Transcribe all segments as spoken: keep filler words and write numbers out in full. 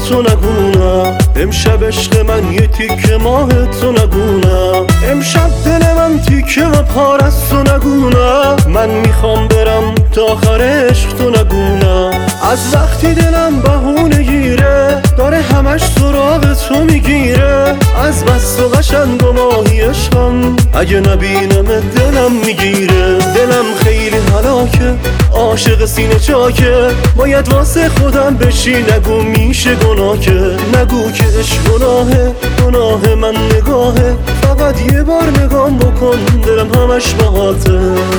تو نگونم، امشب عشق من یه تیکه ماه تو نگونم، امشب دل من تیکه و پار از تو نگونم. من میخوام برم تا آخر عشق تو نگونم. از وقتی دلم بهونه گیره داره همش سراغ تو میگیره، از بس و قشنگ و ماهی عشقم اگه نبینم دلم میگیره. دلم خیلی هلاکه، عاشق سینه چاکه، باید واسه خودم بشی نگو میشه گناه که، نگو که عشق گناهه، گناه من نگاهه، فقط یه بار نگام بکن دلم همش باهاته.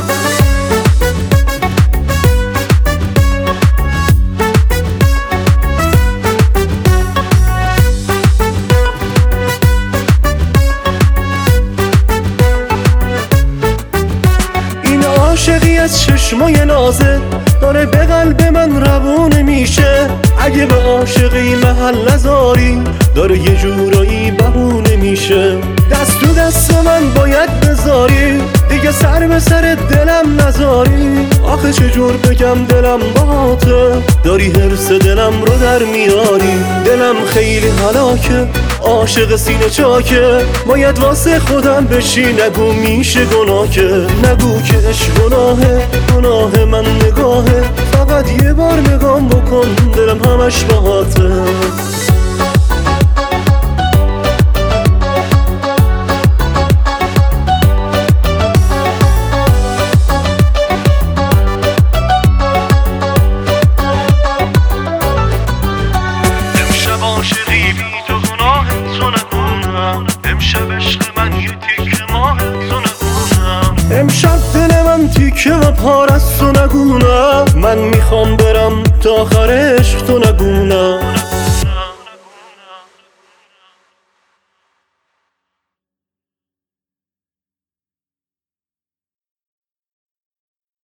عاشقی از چشمای نازه داره به قلب من روونه میشه، اگه به عاشقی محل نذاری داره یه جورایی بهونه میشه. دست تو دست من باید بذاری دیگه، سر به سر دلم نذاری. آخه چجور بگم دلم باهاته، داری حرص دلم رو در میاری. دلم خیلی هلاکه، عاشق سینه چاکه، باید واسه خودم بشی نگو میشه گناه که، نگو که عشق گناهه، گناه من نگاهه، فقط یه بار نگام بکن دلم همش باهاته. امشب عشق من یه تیکه ماه تو نگونم، امشب دل من تیکه و پار از تو نگونم. من میخوام برم تا آخر عشق تو نگونم.